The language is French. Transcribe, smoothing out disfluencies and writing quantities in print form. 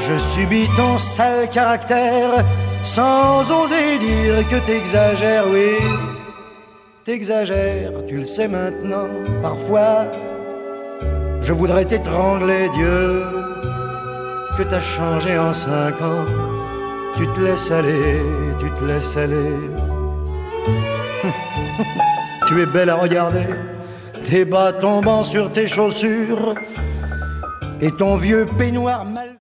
Je subis ton sale caractère sans oser dire que t'exagères, oui. T'exagères, tu le sais maintenant, parfois je voudrais t'étrangler, Dieu, que t'as changé en 5 ans. Tu te laisses aller, tu te laisses aller. Tu es belle à regarder, tes bas tombant sur tes chaussures et ton vieux peignoir mal